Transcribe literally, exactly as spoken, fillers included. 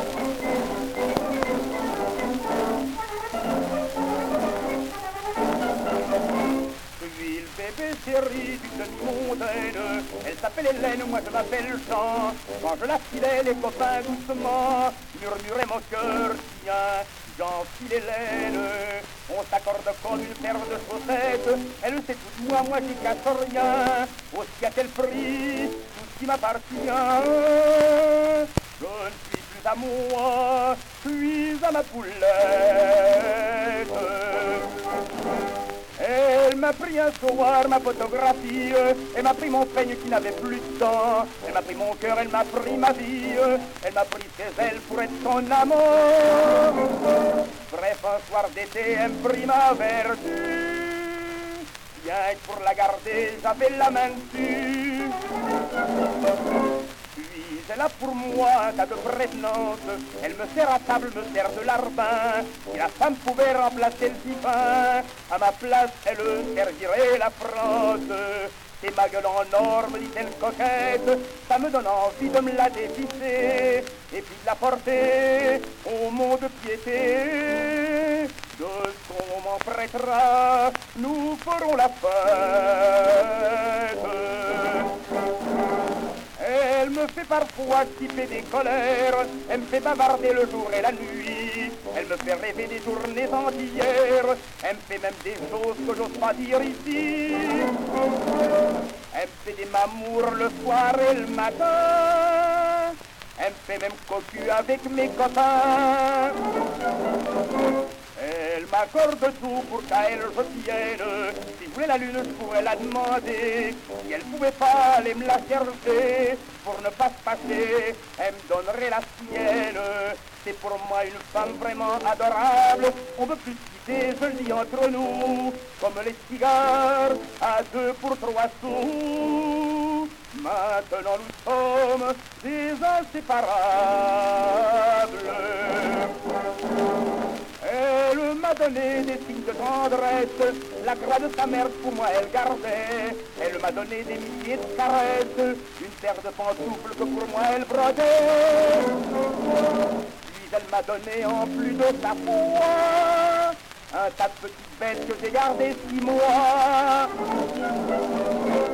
Bébé chérie d'une demi-mondaine, elle s'appelle Hélène, moi je m'appelle Jean. Quand je la filais, les copains doucement murmuraient mon cœur, tiens, Jean-Phil Hélène. On s'accorde comme une paire de chaussettes, elle sait tout de moi, moi j'y cache rien. Aussi à quel prix, tout ce qui m'appartient. Je ne suis plus à moi, je suis à ma poulette. Elle m'a pris un soir ma photographie, elle m'a pris mon peigne qui n'avait plus de temps, elle m'a pris mon cœur, elle m'a pris ma vie, elle m'a pris ses ailes pour être son amant. Bref, un soir d'été, elle me prit ma vertu, bien que pour la garder, j'avais la main dessus. Puis elle a pour moi un tas de prévenance, elle me sert à table, me sert de larbin, si la femme pouvait remplacer le divin, à ma place elle servirait la France. Et ma gueule en or, me dit-elle coquette, ça me donne envie de me la dévisser, et puis de la porter au mont de piété. De ce qu'on m'en prêtera, nous ferons la fête. Elle me fait parfois kiffer des colères, elle me fait bavarder le jour et la nuit, elle me fait rêver des journées entières, elle me fait même des choses que j'ose pas dire ici. Elle me fait des mamours le soir et le matin, elle me fait même cocu avec mes copains. Elle m'accorde tout pour qu'à elle je tienne. Si je voulais la lune, je pourrais la demander. Si elle pouvait pas aller me la chercher, pour ne pas se passer, elle me donnerait la sienne. C'est pour moi une femme vraiment adorable. On veut plus quitter, je le dis entre nous, comme les cigares à deux pour trois sous. Maintenant nous sommes des inséparables. Elle m'a donné des signes de tendresse, la croix de sa mère pour moi elle gardait. Elle m'a donné des milliers de caresses, une paire de pantoufles que pour moi elle brodait. Puis elle m'a donné en plus de sa foi un tas de petites bêtes que j'ai gardées six mois.